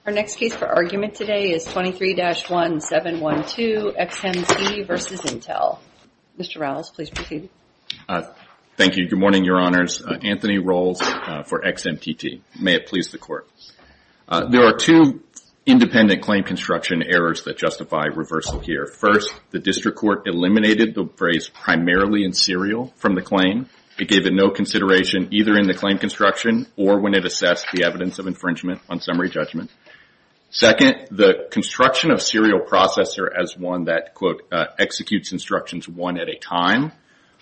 Our next case for argument today is 23-1712, XMT versus Intel. Mr. Rowles, please proceed. Thank you. Good morning, Your Honors. Anthony Rolls for XMTT. May it please the Court. There are two independent claim construction errors that justify reversal here. First, the district court eliminated the phrase primarily in serial from the claim. It gave it no consideration either in the claim construction or when it assessed the evidence of infringement on summary judgment. Second, the construction of serial processor as one that, quote, executes instructions one at a time,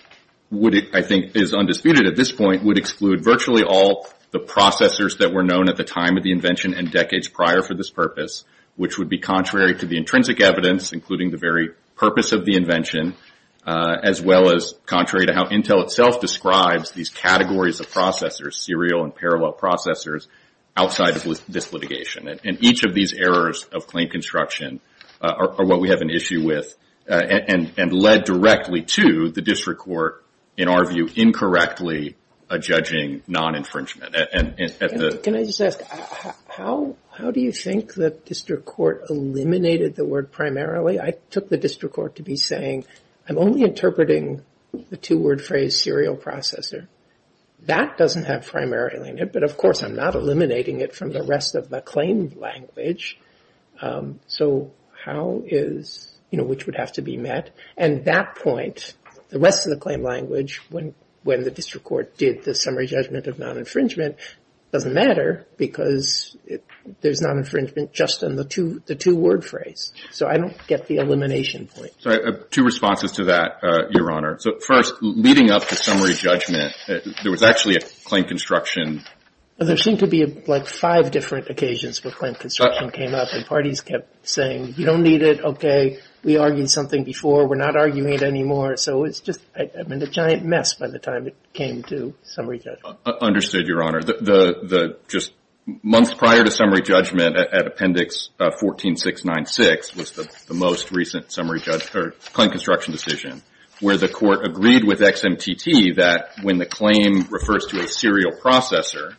I think is undisputed at this point, would exclude virtually all the processors that were known at the time of the invention and decades prior for this purpose, which would be contrary to the intrinsic evidence, including the very purpose of the invention, as well as contrary to how Intel itself describes these categories of processors, serial and parallel processors, outside of this litigation. And each of these errors of claim construction are what we have an issue with and led directly to the district court, in our view, incorrectly judging non-infringement. Can I just ask, how do you think the district court eliminated the word primarily? I took the district court to be saying, I'm only interpreting the two-word phrase serial processor. That doesn't have primarily in it, but of course I'm not eliminating it from the rest of the claim language. So how is, which would have to be met? And that point, the rest of the claim language, when the district court did the summary judgment of non-infringement, doesn't matter because there's non-infringement just in the two-word phrase. So I don't get the elimination point. So I have two responses to that, Your Honor. So first, leading up to summary judgment, there was actually a claim construction. There seemed to be like 5 different occasions where claim construction came up, and parties kept saying, you don't need it, okay, we argued something before, we're not arguing it anymore. So it's just, a giant mess by the time it came to summary judgment. Understood, Your Honor. The just months prior to summary judgment at Appendix 14696 was the most recent summary claim construction decision, where the court agreed with XMTT that when the claim refers to a serial processor,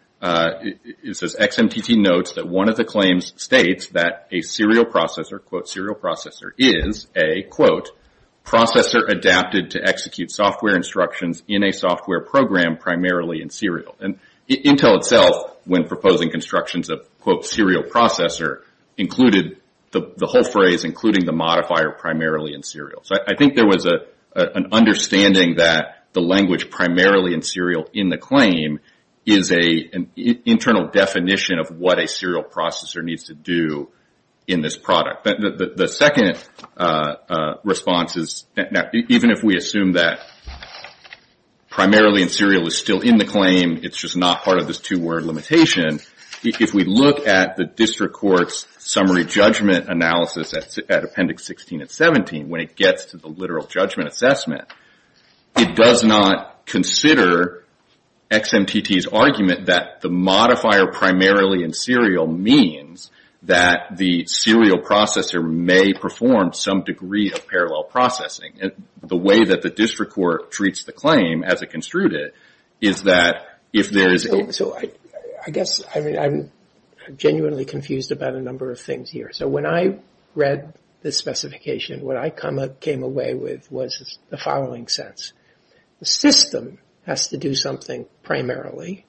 it says XMTT notes that one of the claims states that a serial processor, quote, serial processor, is a, quote, processor adapted to execute software instructions in a software program primarily in serial. And Intel itself, when proposing constructions of, quote, serial processor, included the whole phrase, including the modifier primarily in serial. So I think there was an understanding that the language primarily in serial in the claim is an internal definition of what a serial processor needs to do in this product. The second response is, now, even if we assume that primarily in serial is still in the claim, it's just not part of this two-word limitation, if we look at the district court's summary judgment analysis at Appendix 16 and 17, when it gets to the literal judgment assessment, it does not consider XMTT's argument that the modifier primarily in serial means that the serial processor may perform some degree of parallel processing. And the way that the district court treats the claim as it construed it is that if there is... So I guess, I'm genuinely confused about a number of things here. So when I read the specification, what I came away with was the following sense. The system has to do something primarily,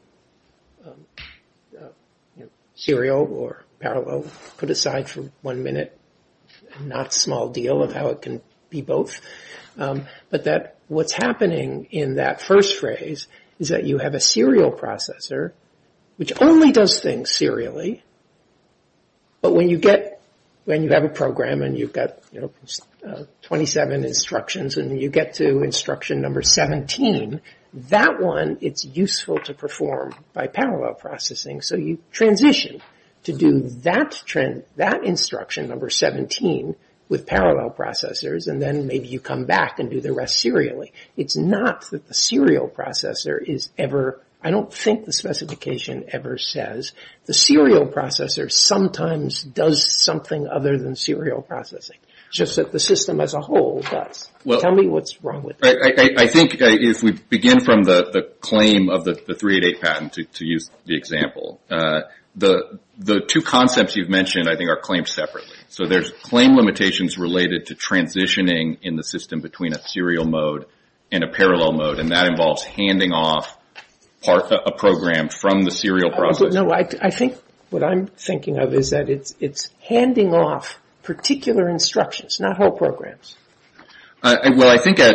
serial or parallel, put aside for 1 minute, not small deal of how it can be both. But that what's happening in that first phrase is that you have a serial processor which only does things serially, but when you have a program and you've got 27 instructions and you get to instruction number 17, that one, it's useful to perform by parallel processing. So you transition to do that instruction, number 17, with parallel processors, and then maybe you come back and do the rest serially. It's not that the serial processor is ever, I don't think the specification ever says, the serial processor sometimes does something other than serial processing. Just that the system as a whole does. Well, tell me what's wrong with that. I think if we begin from the claim of the 388 patent, to use the example, the two concepts you've mentioned, I think, are claimed separately. So there's claim limitations related to transitioning in the system between a serial mode and a parallel mode, and that involves handing off a program from the serial processor. No, I think what I'm thinking of is that it's handing off particular instructions, not whole programs. Well, I think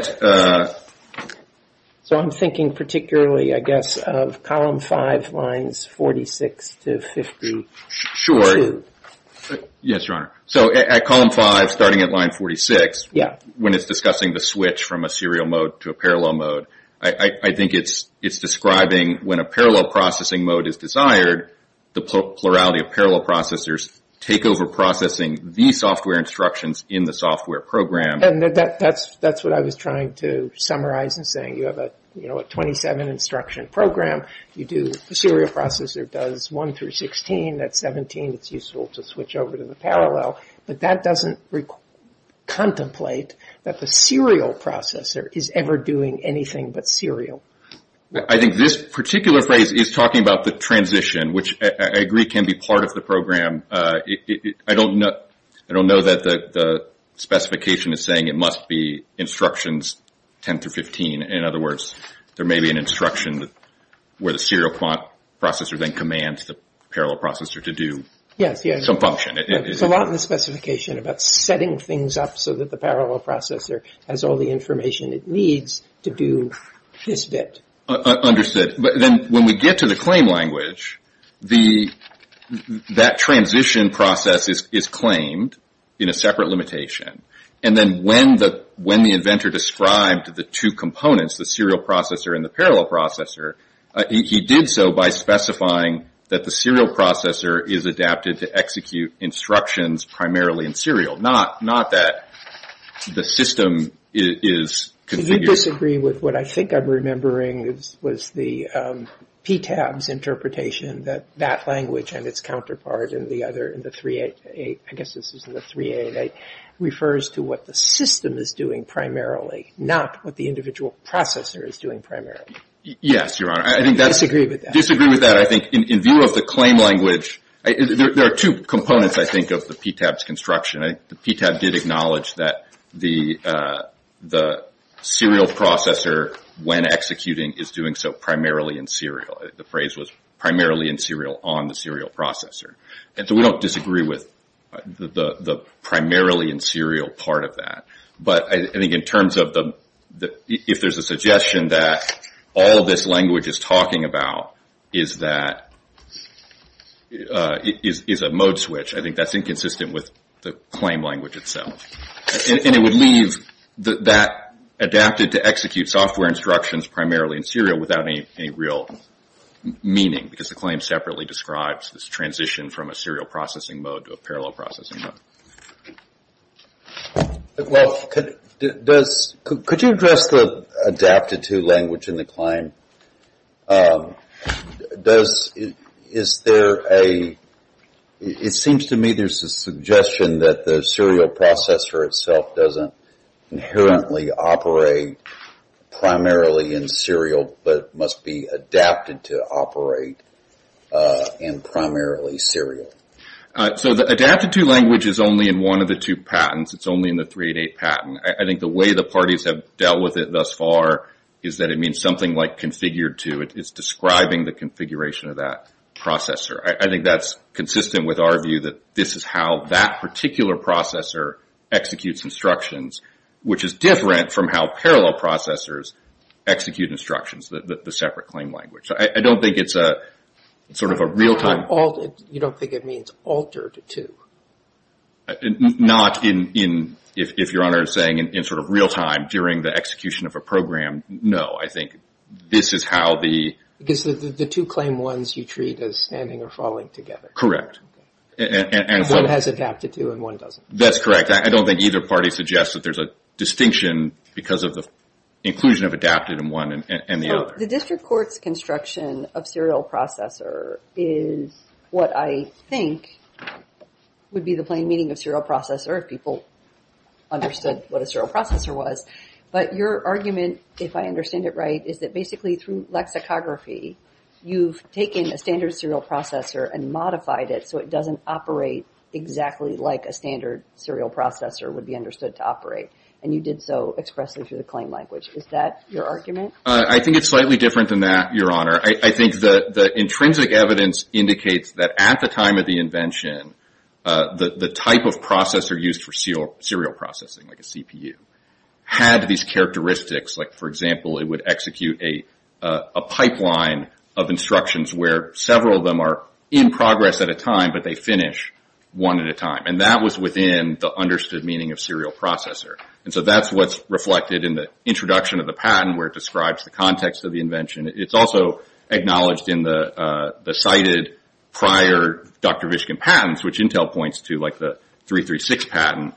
So I'm thinking particularly, I guess, of column 5, lines 46 to 52. Sure. Yes, Your Honor. So at column 5, starting at line 46, when it's discussing the switch from a serial mode to a parallel mode, I think it's describing when a parallel processing mode is desired, the plurality of parallel processors take over processing the software instructions in the software program. And that's what I was trying to summarize in saying you have a 27 instruction program. You do, the serial processor does 1 through 16. At 17, it's useful to switch over to the parallel. But that doesn't contemplate that the serial processor is ever doing anything but serial. I think this particular phrase is talking about the transition, which I agree can be part of the program. I don't know that the specification is saying it must be instructions 10 through 15. In other words, there may be an instruction where the serial processor then commands the parallel processor to do some function. There's a lot in the specification about setting things up so that the parallel processor has all the information it needs to do this bit. Understood. But then when we get to the claim language, that transition process is claimed in a separate limitation. And then when the inventor described the two components, the serial processor and the parallel processor, he did so by specifying that the serial processor is adapted to execute instructions primarily in serial, not that the system is configured. Do you disagree with what I think I'm remembering was the PTAB's interpretation that language and its counterpart in the 388, I guess this is in the 388, refers to what the system is doing primarily, not what the individual processor is doing primarily? Yes, Your Honor. I think that's... Disagree with that. Disagree with that. I think in view of the claim language, there are two components, I think, of the PTAB's construction. I think the PTAB did acknowledge that the serial processor, when executing, is doing so primarily in serial. The phrase was primarily in serial on the serial processor. And so we don't disagree with the primarily in serial part of that. But I think in terms of if there's a suggestion that all this language is talking about is a mode switch, I think that's inconsistent with the claim language itself. And it would leave that adapted to execute software instructions primarily in serial without any real meaning, because the claim separately describes this transition from a serial processing mode to a parallel processing mode. Well, could you address the adapted to language in the claim? It seems to me there's a suggestion that the serial processor itself doesn't inherently operate primarily in serial, but must be adapted to operate in primarily serial. So the adapted to language is only in one of the two patents. It's only in the 388 patent. I think the way the parties have dealt with it thus far is that it means something like configured to. It's describing the configuration of that processor. I think that's consistent with our view that this is how that particular processor executes instructions, which is different from how parallel processors execute instructions, the separate claim language. So I don't think it's a sort of a real-time... You don't think it means altered to? Not if Your Honor is saying in sort of real-time during the execution of a program, no. I think this is how Because the two claim ones you treat as standing or falling together. Correct. Okay. And so, one has adapted to and one doesn't. That's correct. I don't think either party suggests that there's a distinction because of the inclusion of adapted in one and the other. The district court's construction of serial processor is what I think would be the plain meaning of serial processor if people understood what a serial processor was. But your argument, if I understand it right, is that basically through lexicography, you've taken a standard serial processor and modified it so it doesn't operate exactly like a standard serial processor would be understood to operate. And you did so expressly through the claim language. Is that your argument? I think it's slightly different than that, Your Honor. I think the intrinsic evidence indicates that at the time of the invention, the type of processor used for serial processing, like a CPU, had these characteristics. Like, for example, it would execute a pipeline of instructions where several of them are in progress at a time, but they finish one at a time. And that was within the understood meaning of serial processor. And so that's what's reflected in the introduction of the patent, where it describes the context of the invention. It's also acknowledged in the cited prior Dr. Vishkin patents, which Intel points to, like the 336 patent,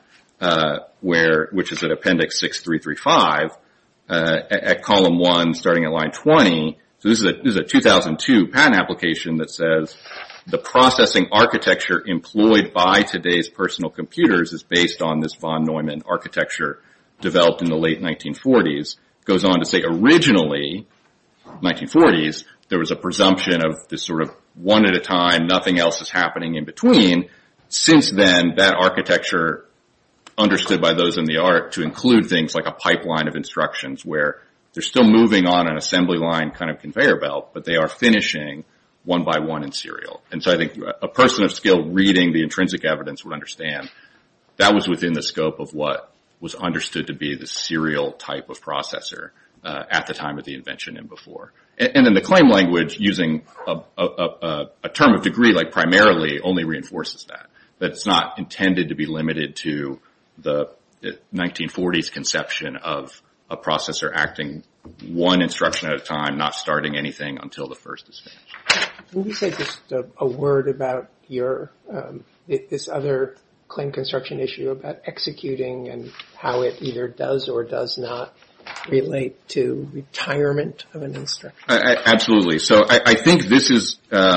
which is at Appendix 6335, at column 1, starting at line 20. So this is a 2002 patent application that says the processing architecture employed by today's personal computers is based on this von Neumann architecture developed in the late 1940s. Goes on to say originally, 1940s, there was a presumption of this sort of one at a time, nothing else is happening in between. Since then, that architecture understood by those in the art to include things like a pipeline of instructions where they're still moving on an assembly line kind of conveyor belt, but they are finishing one by one in serial. And so I think a person of skill reading the intrinsic evidence would understand that was within the scope of what was understood to be the serial type of processor at the time of the invention and before. And then the claim language using a term of degree like primarily only reinforces that it's not intended to be limited to the 1940s conception of a processor acting one instruction at a time, not starting anything until the first is finished. Can you say just a word about your this other claim construction issue about executing and how it either does or does not relate to retirement of an instruction? Absolutely. So I think this is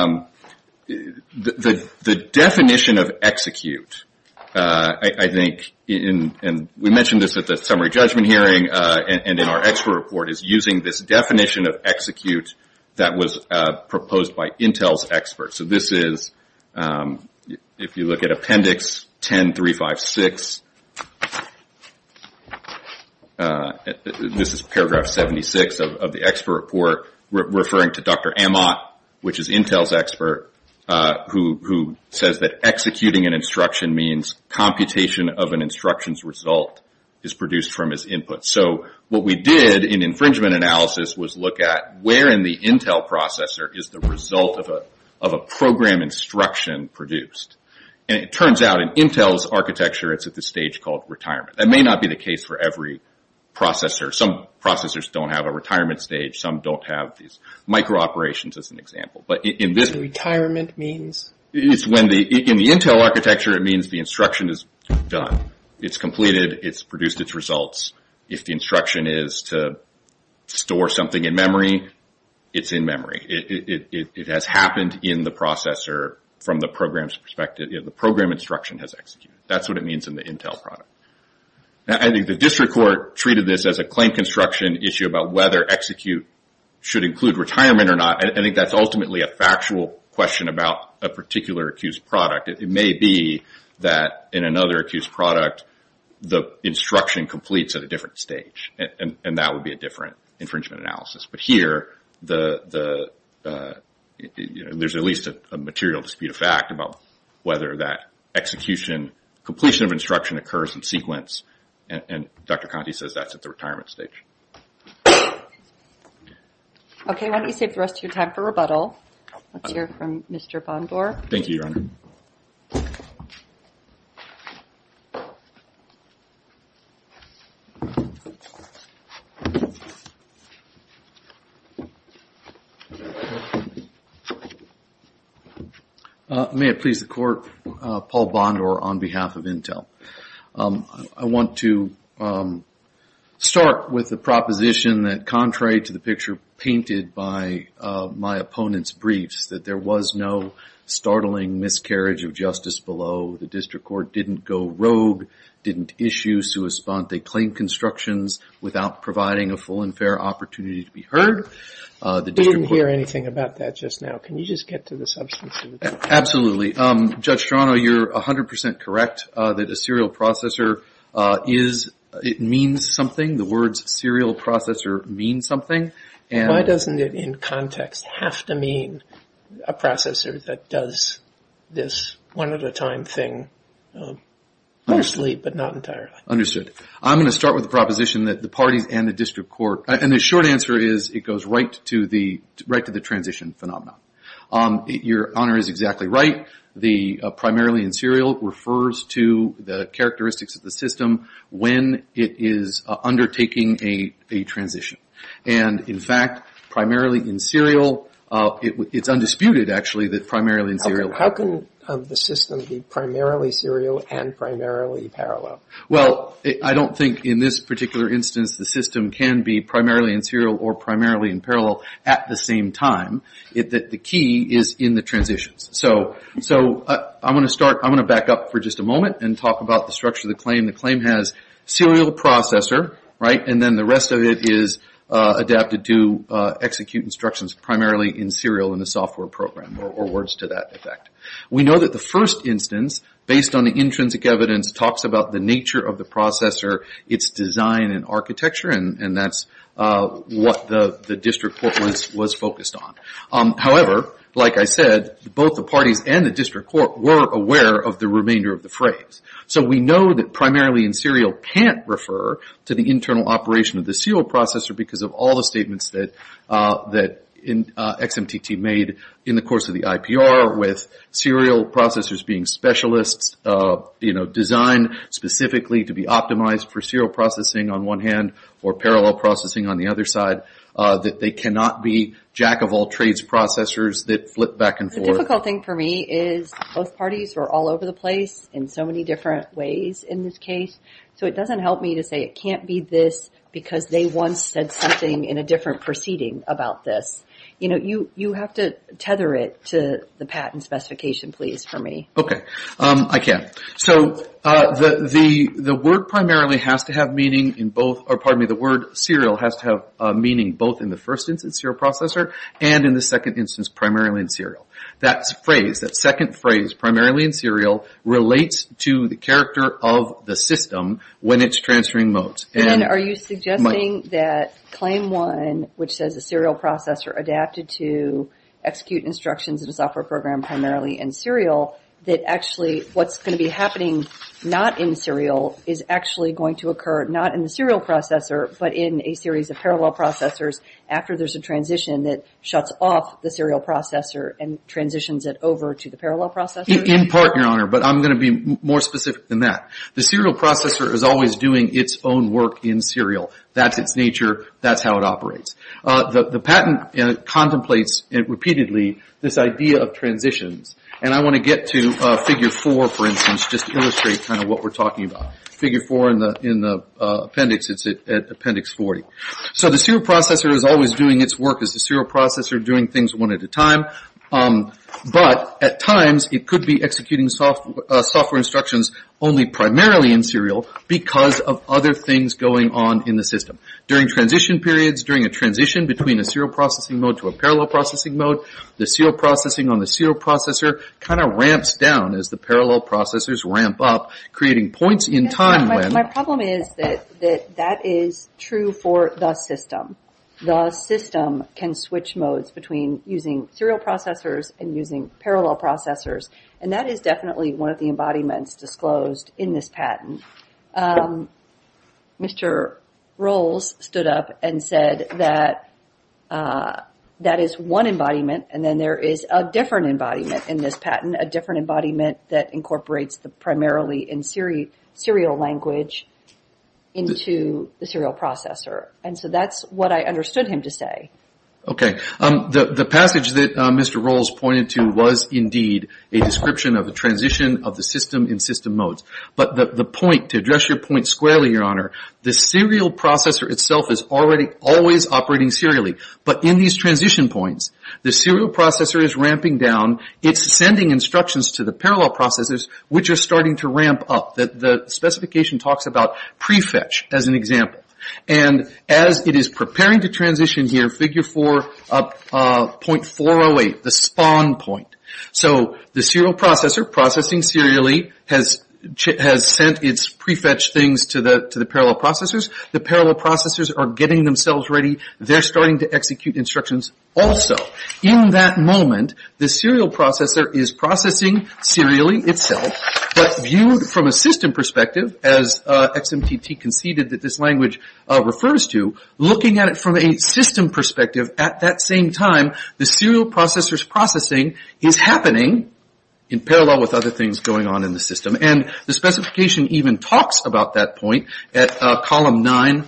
the definition of execute. I think, and we mentioned this at the summary judgment hearing and in our expert report, is using this definition of execute that was proposed by Intel's experts. So this is, if you look at Appendix 10356, this is paragraph 76 of the expert report, referring to Dr. Amott, which is Intel's expert, who says that executing an instruction means computation of an instruction's result is produced from his input. So what we did in infringement analysis was look at where in the Intel processor is the result of a program instruction produced. And it turns out in Intel's architecture, it's at the stage called retirement. That may not be the case for every processor. Some processors don't have a retirement stage. Some don't have these micro operations, as an example. But in this, retirement means it's when in the Intel architecture, it means the instruction is done. It's completed. It's produced its results. If the instruction is to store something in memory, it's in memory. It has happened in the processor from the program's perspective. The program instruction has executed. That's what it means in the Intel product. Now, I think the district court treated this as a claim construction issue about whether execute should include retirement or not. I think that's ultimately a factual question about a particular accused product. It may be that in another accused product, the instruction completes at a different stage, and that would be a different infringement analysis. But here, there's at least a material dispute of fact about whether that completion of instruction occurs in sequence. And Dr. Conti says that's at the retirement stage. Okay, why don't you save the rest of your time for rebuttal? Let's hear from Mr. Bondor. Thank you, Your Honor. May it please the Court, Paul Bondor on behalf of Intel. I want to start with the proposition that, contrary to the picture painted by my opponent's briefs, that there was no startling miscarriage of justice below. The district court didn't go rogue, didn't issue sua sponte claim constructions without providing a full and fair opportunity to be heard. We didn't hear anything about that just now. Can you just get to the substance of it? Absolutely. Judge Toronto, you're 100% correct that a serial processor it means something. The words serial processor mean something. And why doesn't it, in context, have to mean a processor that does this one-at-a-time thing, mostly, but not entirely? Understood. I'm going to start with the proposition that the parties and the district court, and the short answer is it goes right to the transition phenomenon. Your Honor is exactly right. The primarily in serial refers to the characteristics of the system when it is undertaking a transition. And in fact, primarily in serial, it's undisputed actually that primarily in serial. How can the system be primarily serial and primarily parallel? Well, I don't think in this particular instance the system can be primarily in serial or primarily in parallel at the same time. That the key is in the transitions. So I'm going to back up for just a moment and talk about the structure of the claim. The claim has serial processor, right, and then the rest of it is adapted to execute instructions primarily in serial in the software program, or words to that effect. We know that the first instance, based on the intrinsic evidence, talks about the nature of the processor, its design and architecture, and that's what the district court was focused on. However, like I said, both the parties and the district court were aware of the remainder of the phrase. So we know that primarily in serial can't refer to the internal operation of the serial processor because of all the statements that XMTT made in the course of the IPR, with serial processors being specialists, designed specifically to be optimized for serial processing on one hand or parallel processing on the other side, that they cannot be jack-of-all-trades processors that flip back and forth. The difficult thing for me is both parties were all over the place in so many different ways in this case, so it doesn't help me to say it can't be this because they once said something in a different proceeding about this. You know, you have to tether it to the patent specification, please, for me. Okay, I can. So the word primarily has to have meaning in both, or pardon me, the word serial has to have meaning both in the first instance, serial processor, and in the second instance, primarily in serial. That second phrase, primarily in serial, relates to the character of the system when it's transferring modes. And then are you suggesting that Claim 1, which says a serial processor adapted to execute instructions in a software program primarily in serial, that actually what's going to be happening not in serial is actually going to occur not in the serial processor, but in a series of parallel processors after there's a transition that shuts off the serial processor and transitions it over to the parallel processor? In part, Your Honor, but I'm going to be more specific than that. The serial processor is always doing its own work in serial. That's its nature. That's how it operates. The patent contemplates repeatedly this idea of transitions. And I want to get to Figure 4, for instance, just to illustrate kind of what we're talking about. Figure 4 in the appendix, it's at Appendix 40. So the serial processor is always doing its work as the serial processor, doing things one at a time. But at times, it could be executing software instructions only primarily in serial because of other things going on in the system. During transition periods, during a transition between a serial processing mode to a parallel processing mode, the serial processing on the serial processor kind of ramps down as the parallel processors ramp up, creating points in time when... My problem is that is true for the system. The system can switch modes between using serial processors and using parallel processors, and that is definitely one of the embodiments disclosed in this patent. Mr. Rolls stood up and said that that is one embodiment, and then there is a different embodiment in this patent, a different embodiment that incorporates the primarily in serial language into the serial processor. And so that's what I understood him to say. Okay. The passage that Mr. Rolls pointed to was indeed a description of a transition of the system in system modes. But the point, to address your point squarely, Your Honor, the serial processor itself is always operating serially. But in these transition points, the serial processor is ramping down. It's sending instructions to the parallel processors, which are starting to ramp up. The specification talks about prefetch as an example. And as it is preparing to transition here, figure 4, point 408, the spawn point. So the serial processor processing serially has sent its prefetch things to the parallel processors. The parallel processors are getting themselves ready. They're starting to execute instructions also. In that moment, the serial processor is processing serially itself, but viewed from a system perspective, as XMTT conceded that this language refers to, looking at it from a system perspective, at that same time, the serial processor's processing is happening in parallel with other things going on in the system. And the specification even talks about that point at column 9,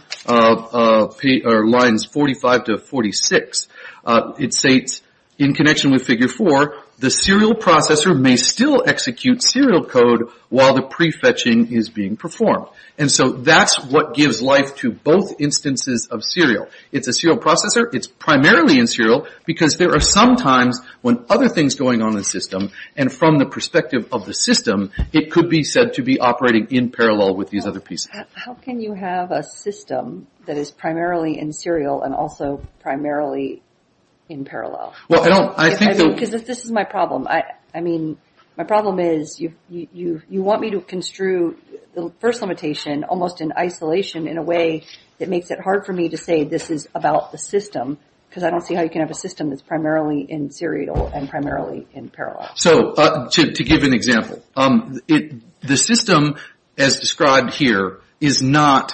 or lines 45 to 46. It states, in connection with figure 4, the serial processor may still execute serial code while the prefetching is being performed. And so that's what gives life to both instances of serial. It's a serial processor. It's primarily in serial because there are some times when other things going on in the system, and from the perspective of the system, it could be said to be operating in parallel with these other pieces. How can you have a system that is primarily in serial and also primarily in parallel? Well, because this is my problem. My problem is you want me to construe the first limitation almost in isolation in a way that makes it hard for me to say this is about the system, because I don't see how you can have a system that's primarily in serial and primarily in parallel. So, to give an example, the system as described here is not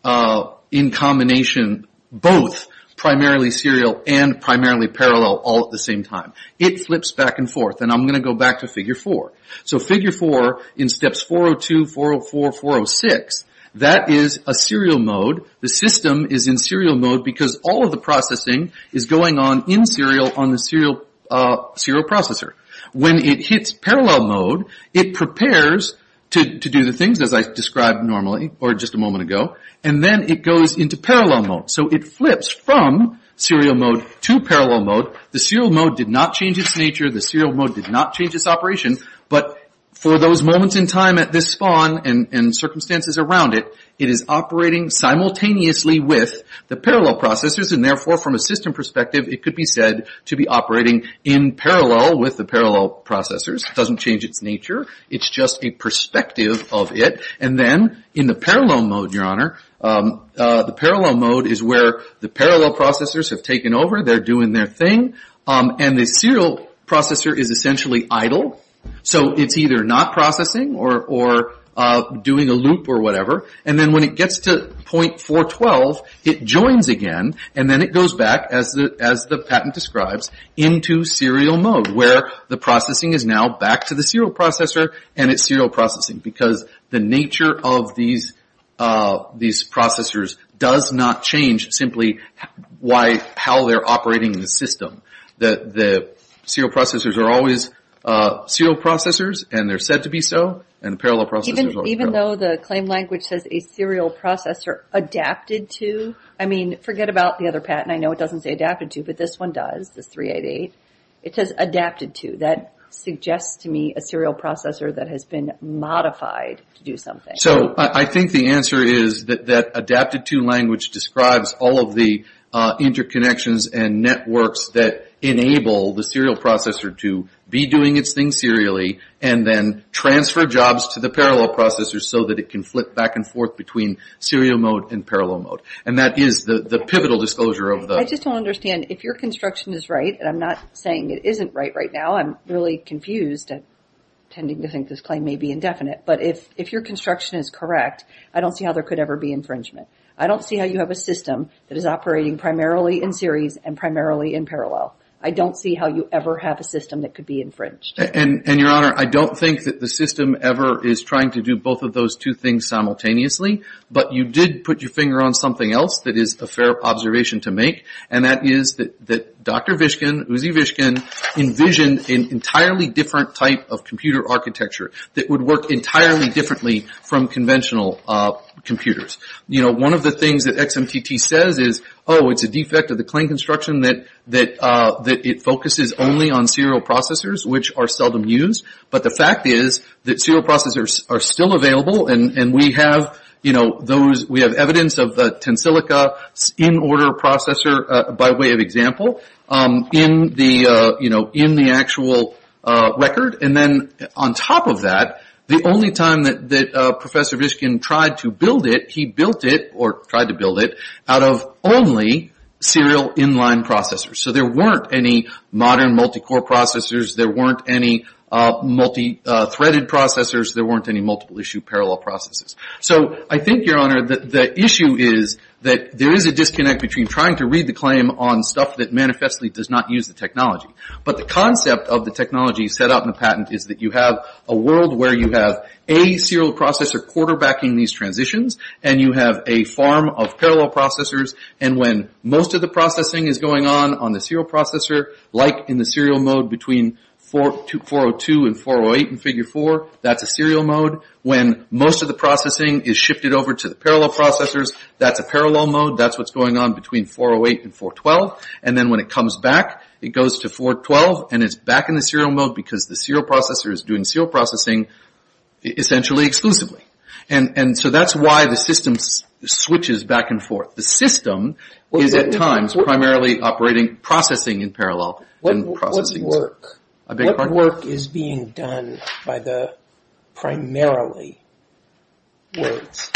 in combination both primarily serial and primarily parallel all at the same time. It flips back and forth, and I'm going to go back to figure 4. So figure 4 in steps 402, 404, 406, that is a serial mode. The system is in serial mode because all of the processing is going on in serial on the serial processor. When it hits parallel mode, it prepares to do the things as I described normally, or just a moment ago, and then it goes into parallel mode. So it flips from serial mode to parallel mode. The serial mode did not change its nature. The serial mode did not change its operation, but for those moments in time at this spawn and circumstances around it, it is operating simultaneously with the parallel processors, and therefore from a system perspective, it could be said to be operating in parallel with the parallel processors. It doesn't change its nature. It's just a perspective of it. And then in the parallel mode, Your Honor, the parallel mode is where the parallel processors have taken over. They're doing their thing. And the serial processor is essentially idle. So it's either not processing or doing a loop or whatever. And then when it gets to point 412, it joins again, and then it goes back, as the patent describes, into serial mode, where the processing is now back to the serial processor and it's serial processing, because the nature of these processors does not change simply how they're operating in the system. The serial processors are always serial processors, and they're said to be so, and the parallel processors are even though the claim language says a serial processor adapted to, forget about the other patent. I know it doesn't say adapted to, but this one does, this 388. It says adapted to. That suggests to me a serial processor that has been modified to do something. So I think the answer is that adapted to language describes all of the interconnections and networks that enable the serial processor to be doing its thing serially and then transfer jobs to the parallel processor so that it can flip back and forth between serial mode and parallel mode. And that is the pivotal disclosure of the... I just don't understand. If your construction is right, and I'm not saying it isn't right now, I'm really confused. I'm tending to think this claim may be indefinite. But if your construction is correct, I don't see how there could ever be infringement. I don't see how you have a system that is operating primarily in series and primarily in parallel. I don't see how you ever have a system that could be infringed. And Your Honor, I don't think that the system ever is trying to do both of those two things simultaneously, but you did put your finger on something else that is a fair observation to make, and that is that Dr. Vishkin, Uzi Vishkin, envisioned an entirely different type of computer architecture that would work entirely differently from conventional computers. You know, one of the things that XMTT says is, it's a defect of the claim construction that it focuses only on serial processors, which are seldom used. But the fact is that serial processors are still available, and we have, we have evidence of the Tensilica in-order processor, by way of example, in the actual record. And then on top of that, the only time that Professor Vishkin tried to build it, he built it, or tried to build it, out of only serial inline processors. So there weren't any modern multi-core processors, there weren't any multi-threaded processors, there weren't any multiple issue parallel processes. So I think, Your Honor, that the issue is that there is a disconnect between trying to read the claim on stuff that manifestly does not use the technology. But the concept of the technology set out in the patent is that you have a world where you have a serial processor quarterbacking these transitions, and you have a farm of parallel processors, and when most of the processing is going on the serial processor, like in the serial mode between 402 and 408 in Figure 4, that's a serial mode. When most of the processing is shifted over to the parallel processors, that's a parallel mode. That's what's going on between 408 and 412. And then when it comes back, it goes to 412, and it's back in the serial mode because the serial processor is doing serial processing essentially exclusively. And so that's why the system switches back and forth. The system is at times primarily processing in parallel and processing. What work is being done by the primarily words?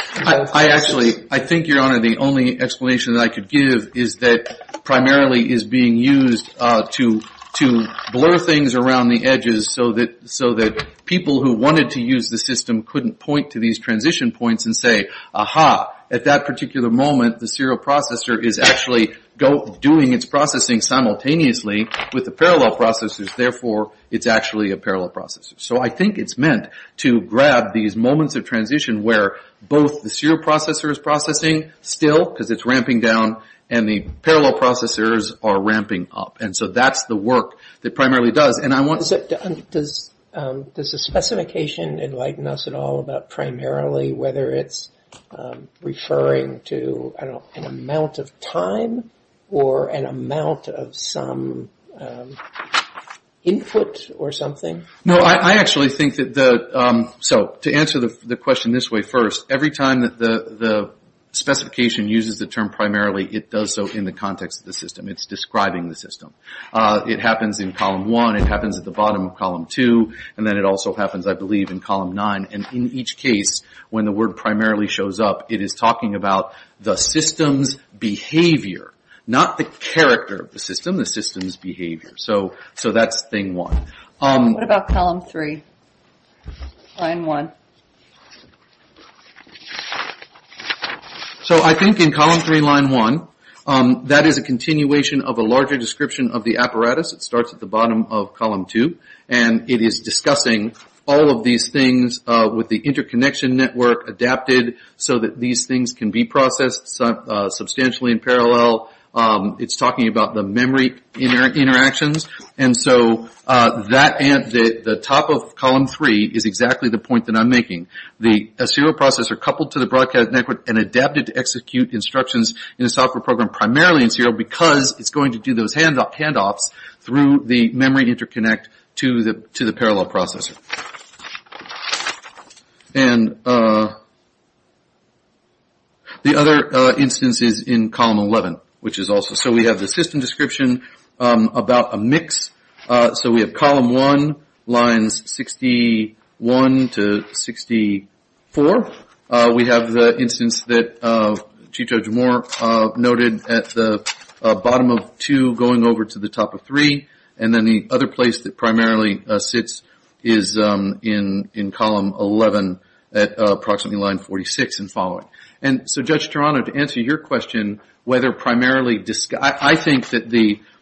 I think, Your Honor, the only explanation that I could give is that primarily is being used to blur things around the edges so that people who wanted to use the system couldn't point to these transition points and say, aha, at that particular moment the serial processor is actually doing its processing simultaneously with the parallel processors, therefore it's actually a parallel processor. So I think it's meant to grab these moments of transition where both the serial processor is processing still, because it's ramping down, and the parallel processors are ramping up. And so that's the work that primarily does. And I want does the specification enlighten us at all about primarily, whether it's referring to, an amount of time or an amount of some input or something? No, I actually think that so to answer the question this way first, every time that the specification uses the term primarily, it does so in the context of the system. It's describing the system. It happens in column 1, it happens at the bottom of column 2, and then it also happens, I believe, in column 9. And in each case, when the word primarily shows up, it is talking about the system's behavior, not the character of the system's behavior. So that's thing 1. What about column 3, line 1? So I think in column 3, line 1, that is a continuation of a larger description of the apparatus. It starts at the bottom of column 2, and it is discussing all of these things with the interconnection network adapted so that these things can be processed substantially in parallel. It's talking about the memory interactions, and so the top of column 3 is exactly the point that I'm making. A serial processor coupled to the broadcast network and adapted to execute instructions in a software program primarily in serial because it's going to do those handoffs through the memory interconnect to the parallel processor. And the other instance is in column 11. Which is also, so we have the system description about a mix. So we have column 1, lines 61 to 64. We have the instance that Chief Judge Moore noted at the bottom of 2 going over to the top of 3. And then the other place that primarily sits is in column 11 at approximately line 46 and following. And so, Judge Toronto, to answer your question, whether primarily I think that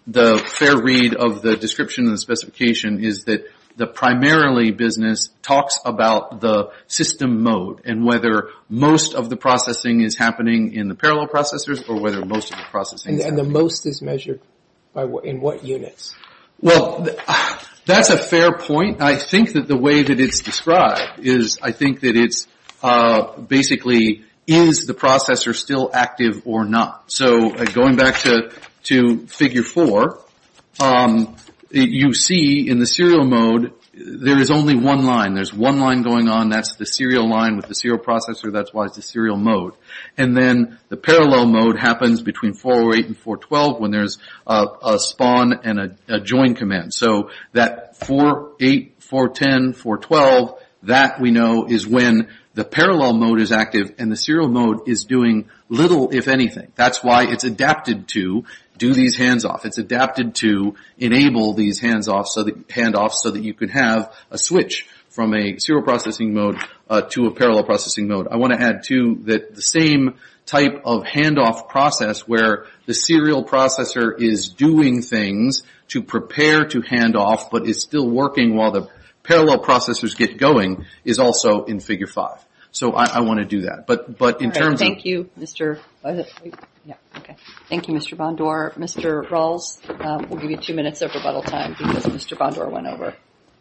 the fair read of the description and the specification is that the primarily business talks about the system mode and whether most of the processing is happening in the parallel processors or whether most of the processing is And the most is measured by in what units? Well, that's a fair point. I think that the way that it's described is, I think that it's basically, is the processor still active or not? So going back to figure 4, you see in the serial mode, there is only one line. There's one line going on. That's the serial line with the serial processor. That's why it's the serial mode. And then the parallel mode happens between 408 and 412 when there's a spawn and a join command. So that 48, 410, 412, that we know is when the parallel mode is active and the serial mode is doing little, if anything. That's why it's adapted to do these hands-off. It's adapted to enable these handoffs so that you could have a switch from a serial processing mode to a parallel processing mode. I want to add, too, that the same type of handoff process where the serial processor is doing things to prepare to hand off but is still working while the parallel processors get going is also in figure 5. So I want to do that. But in terms of... Thank you, Mr. Thank you, Mr. Bondor. Mr. Rawls, we'll give you 2 minutes of rebuttal time because Mr. Bondor went over.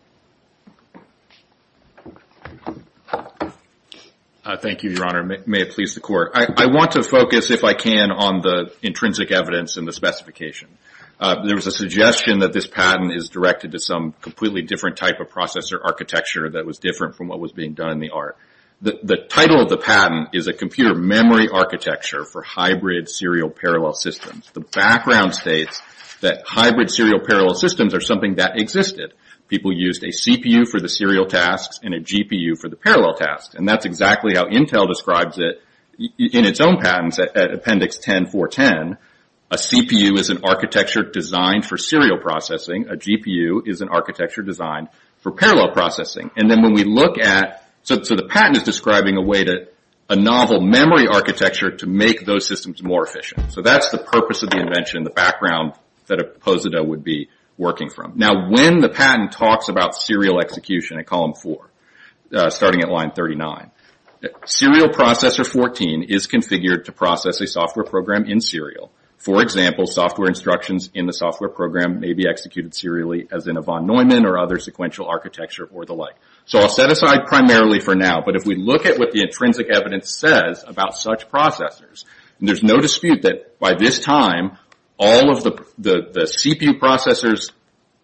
Thank you, Your Honor. May it please the Court. I want to focus, if I can, on the intrinsic evidence and the specification. There was a suggestion that this patent is directed to some completely different type of processor architecture that was different from what was being done in the art. The title of the patent is a computer memory architecture for hybrid serial parallel systems. The background states that hybrid serial parallel systems are something that existed. People used a CPU for the serial tasks and a GPU for the parallel tasks. And that's exactly how Intel describes it in its own patents at Appendix 10.410. A CPU is an architecture designed for serial processing. A GPU is an architecture designed for parallel processing. And then when we look at So the patent is describing a novel memory architecture to make those systems more efficient. So that's the purpose of the invention, the background that a POSITA would be working from. Now, when the patent talks about serial execution at column 4, starting at line 39, serial processor 14 is configured to process a software program in serial. For example, software instructions in the software program may be executed serially as in a von Neumann or other sequential architecture or the like. So I'll set aside primarily for now, but if we look at what the intrinsic evidence says about such processors, and there's no dispute that by this time, all of the CPU processors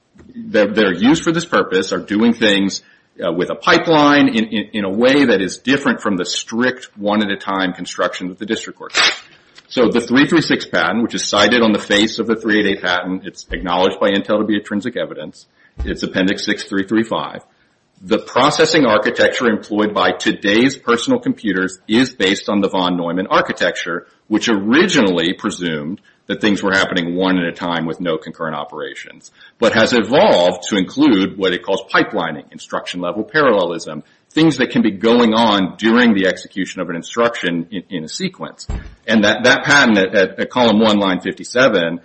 that are used for this purpose are doing things with a pipeline in a way that is different from the strict one-at-a-time construction that the district court does. So the 336 patent, which is cited on the face of the 388 patent, it's acknowledged by Intel to be intrinsic evidence. It's Appendix 6335. The processing architecture employed by today's personal computers is based on the von Neumann architecture, which originally presumed that things were happening one at a time with no concurrent operations, but has evolved to include what it calls pipelining, instruction-level parallelism, things that can be going on during the execution of an instruction in a sequence. And that patent at column 1, line 57,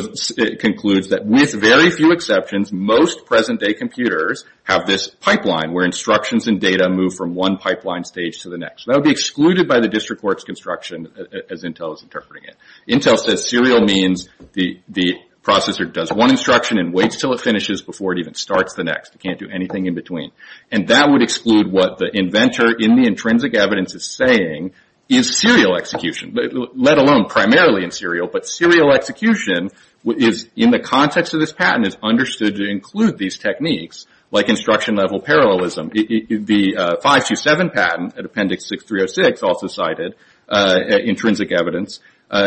concludes that with very few exceptions, most present-day computers have this pipeline where instructions and data move from one pipeline stage to the next. So that would be excluded by the district court's construction as Intel is interpreting it. Intel says serial means the processor does one instruction and waits till it finishes before it even starts the next. It can't do anything in between. And that would exclude what the inventor in the intrinsic evidence is saying is serial execution, let alone primarily in serial, but serial execution is, in the context of this patent, is understood to include these techniques like instruction-level parallelism. The 527 patent at Appendix 6306, also cited, intrinsic evidence,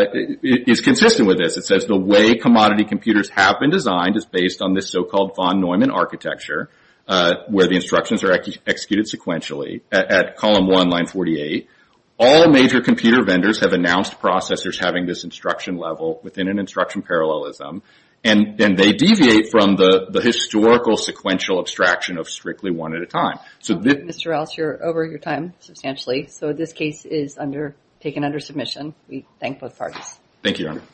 is consistent with this. It says the way commodity computers have been designed is based on this so-called von Neumann architecture, where the instructions are executed sequentially. At column 1, line 48, all major computer vendors have announced processors having this instruction level within an instruction parallelism, and they deviate from the historical sequential abstraction of strictly one at a time. So Mr. Rouse, you're over your time substantially, so this case is taken under submission. We thank both parties. Thank you, Your Honor.